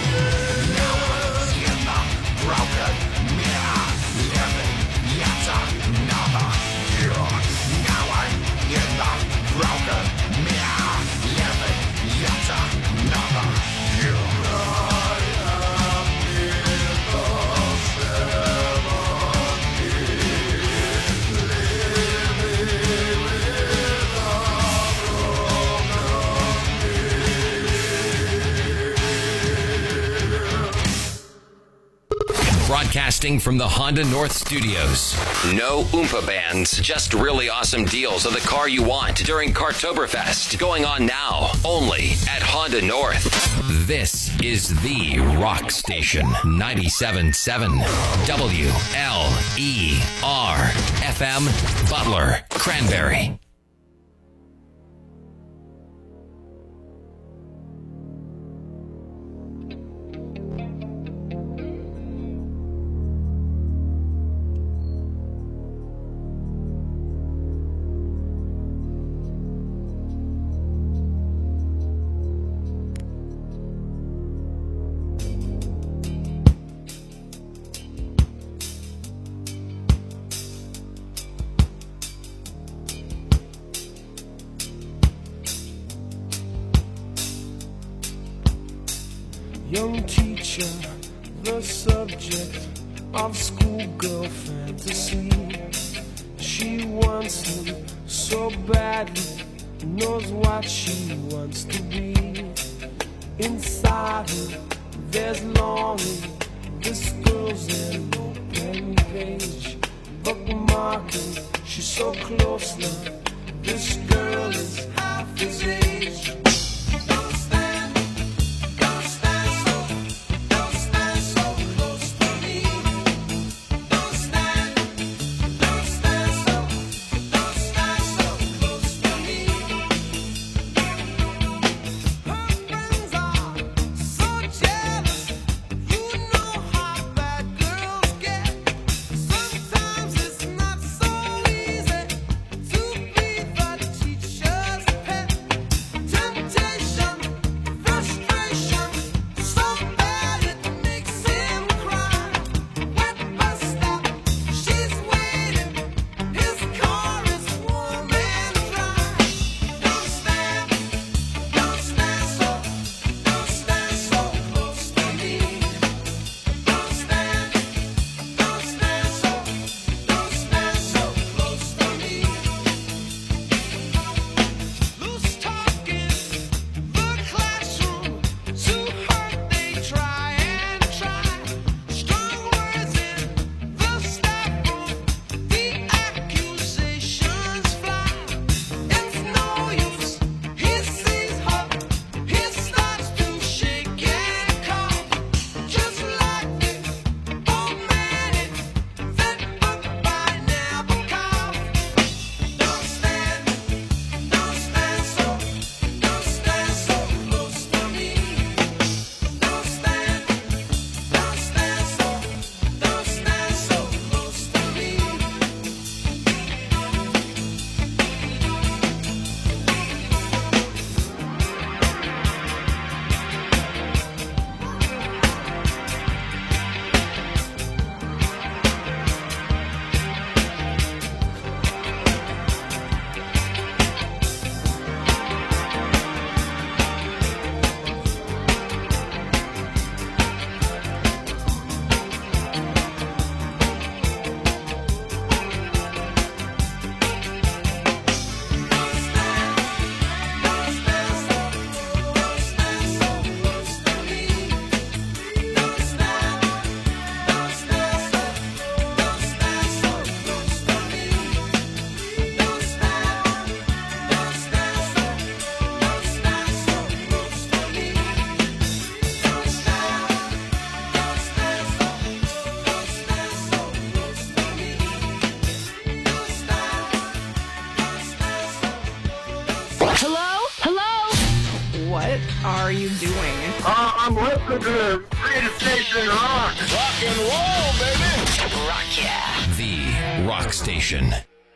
the end. Broken mirror, living yet another year. Now I'm in the broken mirror, living yet another year. I am in the seventh year, living with a broken mirror. Broadcasting from the Honda North Studios. No Oompa bands, just really awesome deals on the car you want during Cartoberfest. Going on now, only at Honda North. This is the Rock Station, ninety-seven point seven W L E R F M, Butler, Cranberry. Young teacher, the subject of schoolgirl fantasy. She wants him so badly, knows what she wants to be. Inside her, there's longing. This girl's an open page, bookmarking. She's so close now. This girl is half his age. Don't stand Uh, I'm listening to the greatest station in rock. Rock and roll, baby. Rock yeah. The Rock Station.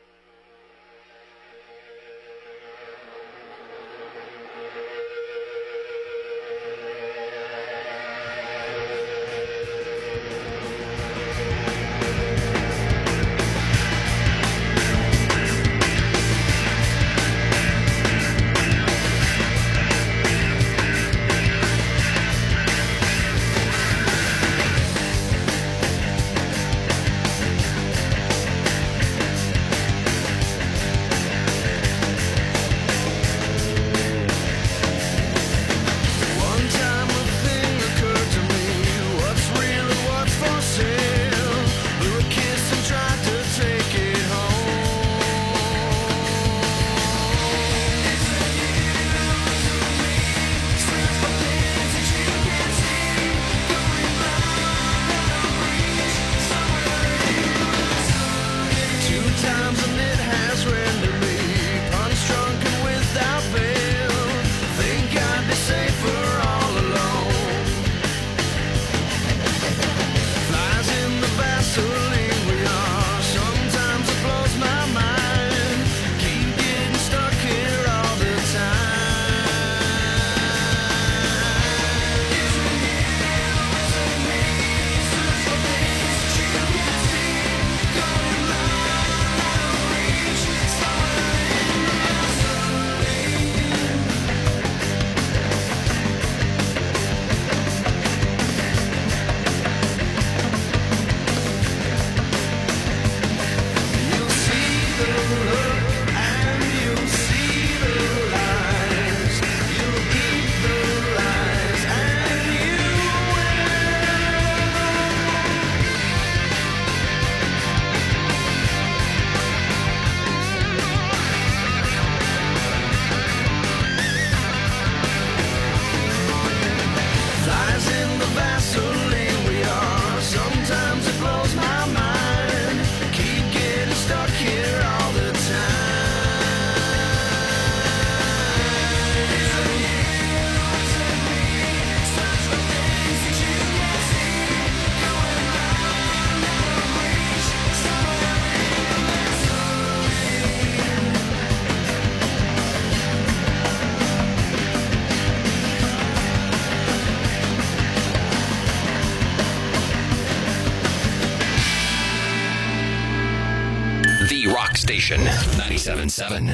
Station ninety-seven point seven.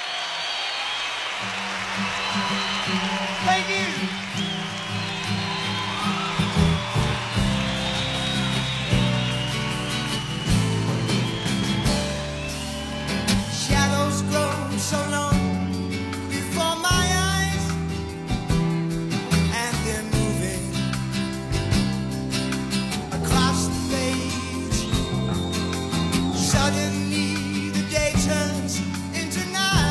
Thank you. Shadows grow so long before my eyes, and they're moving across the page. Suddenly the day turns into night.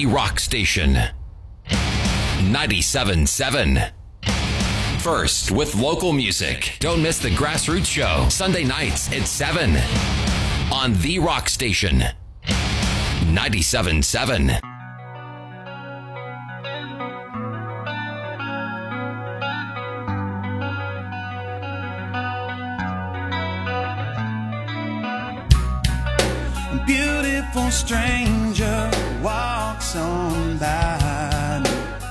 The Rock Station. ninety-seven point seven. First with local music. Don't miss the Grassroots Show. Sunday nights at seven. On The Rock Station. ninety-seven point seven. Beautiful stranger walks on by.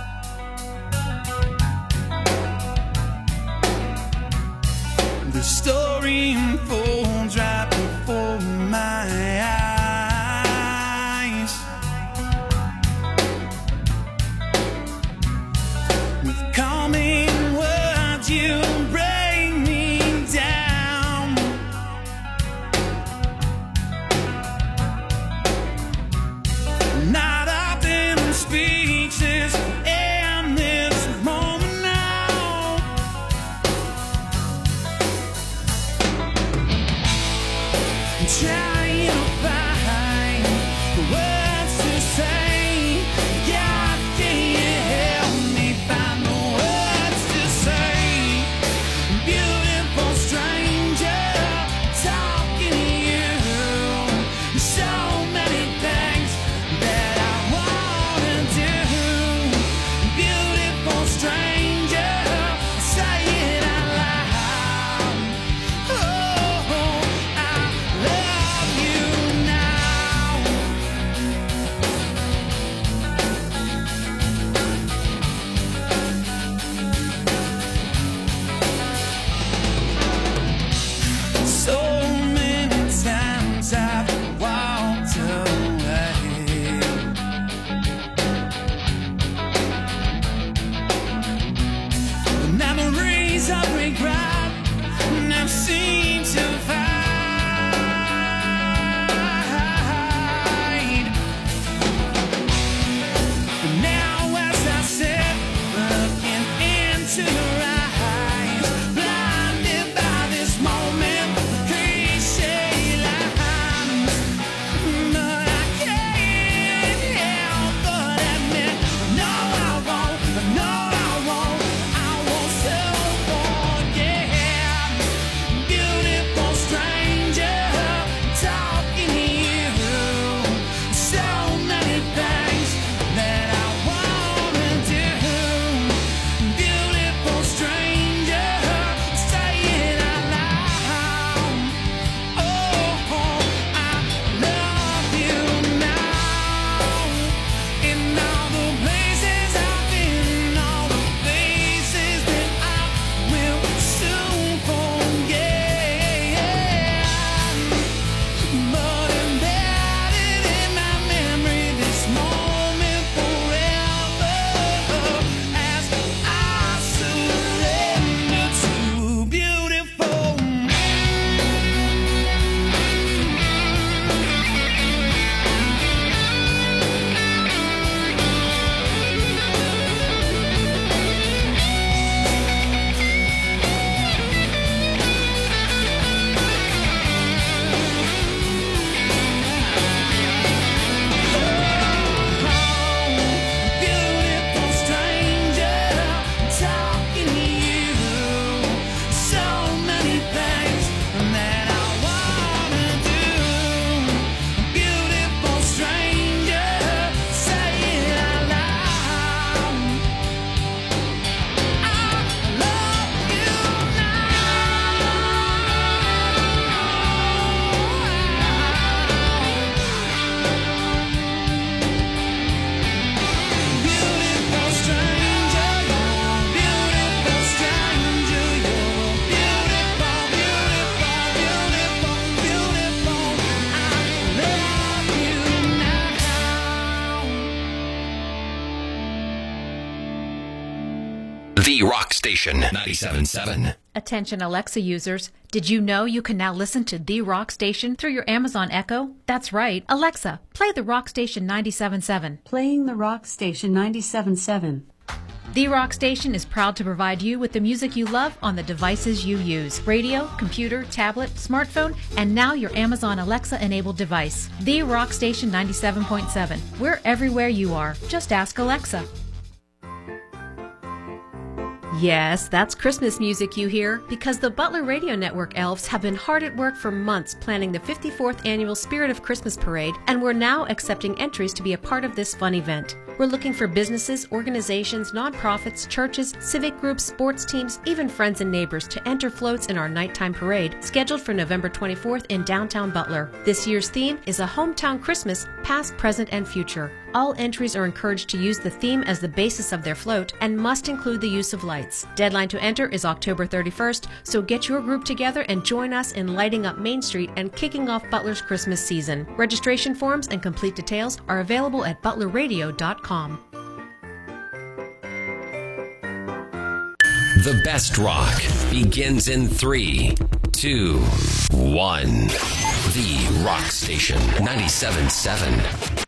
The story unfolds right before my eyes. With calming words you bring me down. Not often speechless in this moment now. Trying to find the words to say. God, can you help me find the words to say? Beautiful stranger, talking to you. So many things that I wanna do. Beautiful stranger, say it out loud. Oh, I love you now. So many times I've walked away. The memories of regret never seem to fade. But now as I sit looking into your eyes, blinded by this moment, cliche lines, but I can't help but admit, no I won't, no I won't, I won't so forget. Beautiful stranger, talking to you. So many things that I wanna do. Beautiful stranger, say it out loud. Oh, I love you now. In all the places I've been, all the faces that I will soon forget. But embedded in my memory, this moment forever, as I surrender to beautiful. Beautiful stranger, talking to you. So many things that I wanna do. Beautiful stranger, say it out loud. I love you Beautiful stranger, beautiful stranger, you're beautiful, beautiful, beautiful, beautiful. I love you now. The Rock Station. ninety-seven point seven. Attention Alexa users, did you know you can now listen to The Rock Station through your Amazon Echo? That's right. Alexa, play The Rock Station ninety-seven point seven. Playing the Rock Station ninety-seven point seven. The Rock Station is proud to provide you with the music you love on the devices you use. Radio, computer, tablet, smartphone, and now your Amazon Alexa-enabled device. The Rock Station ninety-seven point seven. We're everywhere you are. Just ask Alexa. Yes, that's Christmas music you hear, because the Butler Radio Network elves have been hard at work for months planning the fifty-fourth annual Spirit of Christmas Parade, and we're now accepting entries to be a part of this fun event. We're looking for businesses, organizations, nonprofits, churches, civic groups, sports teams, even friends and neighbors to enter floats in our nighttime parade, scheduled for November twenty-fourth in downtown Butler. This year's theme is a hometown Christmas, past, present, and future. All entries are encouraged to use the theme as the basis of their float and must include the use of lights. Deadline to enter is October thirty-first, so get your group together and join us in lighting up Main Street and kicking off Butler's Christmas season. Registration forms and complete details are available at butler radio dot com. The best rock begins in three, two, one. The Rock Station ninety-seven point seven.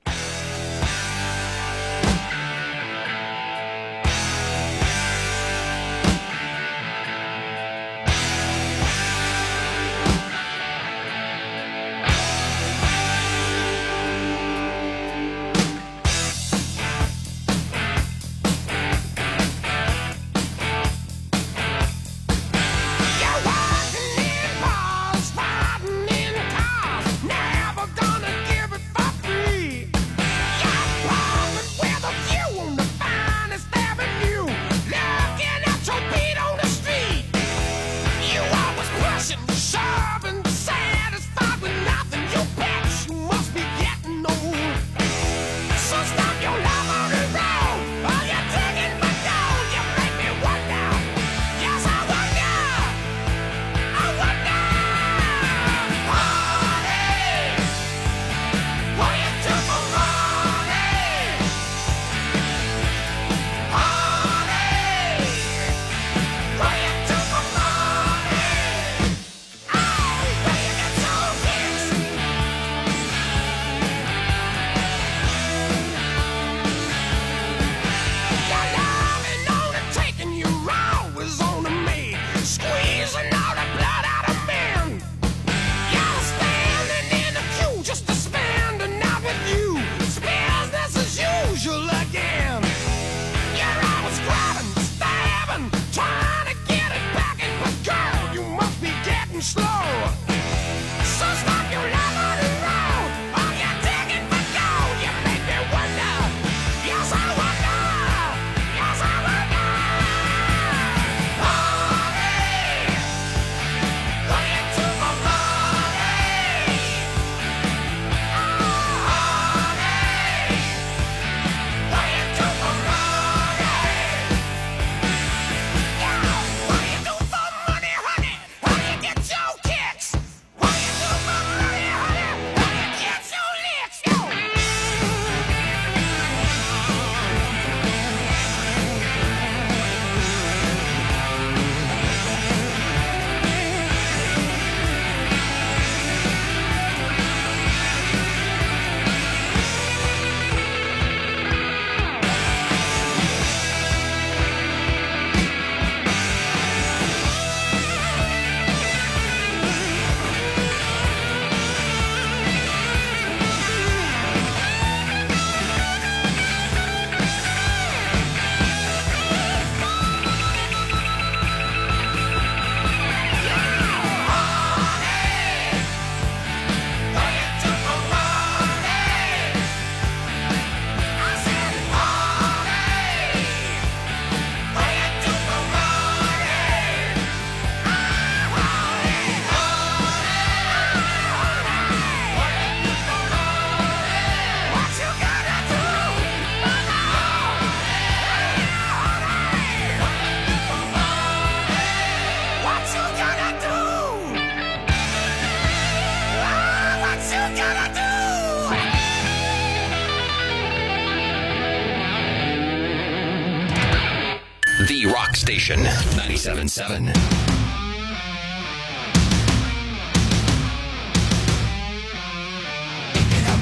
The Rock Station ninety-seven point seven.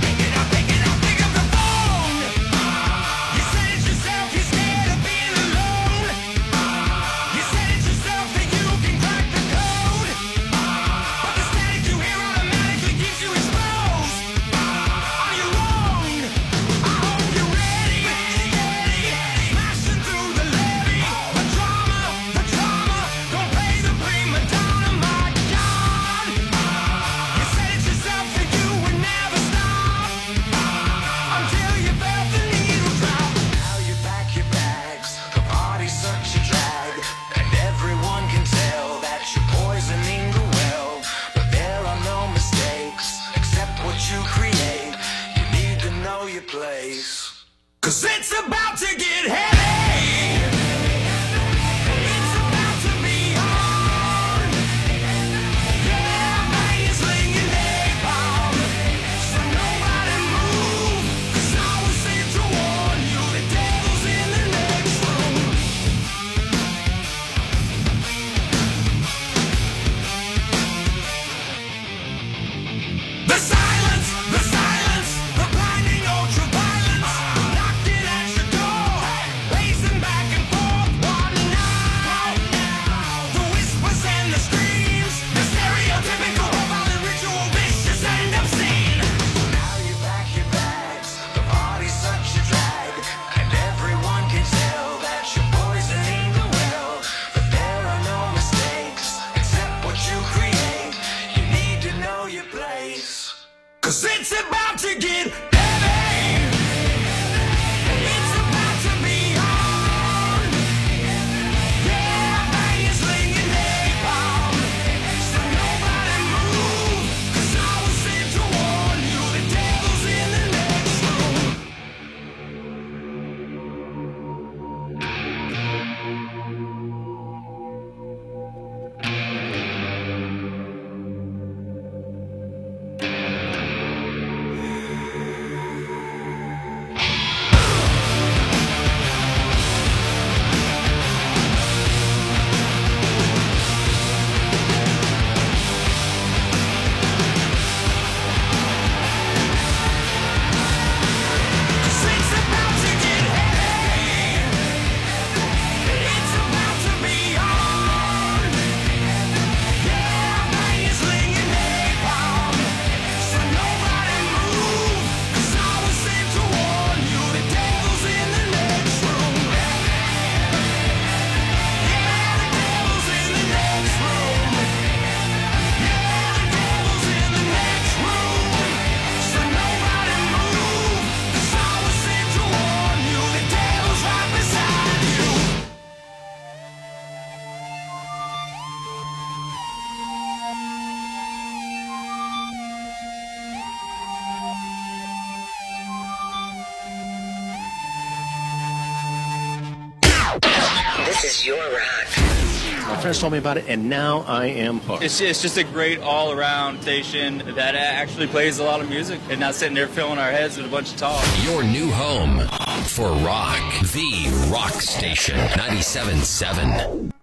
You said it yourself, you're scared of being alone. place. Cause it's about to get heavy. It's about to be hard. Yeah, bang is slinging napalm. So nobody move. Cause I was sent to warn you. The devil's in the next room. The silence, the silence, the blinding ultraviolet. Knocking at your door, pacing back and forth. What now? The whispers and the screams, the stereotypical violent ritual, vicious and obscene. Now you pack your bags, the party's such a drag, and everyone can tell that you're poisoning the well. But there are no mistakes, except what you create. You need to know your place. Cause it's about to get heavy. It's about to be hard. Yeah, bang is slinging napalm. So nobody move. Cause I was sent to warn you. The devil's in the next room. Cause it's about to get heavy. It's about to be hard. Yeah, bang is slinging napalm. So nobody move. Cause I was sent to warn you. The devil's in the next room. Yeah, the devil's in the next room. Yeah, the devil's in the next room. So nobody move. Cause I was sent to warn you. The devil's right beside you. This is your rock. My friends told me about it, and now I am hooked. It's, it's just a great all-around station that actually plays a lot of music and not sitting there filling our heads with a bunch of talk. Your new home for rock. The Rock Station ninety-seven point seven.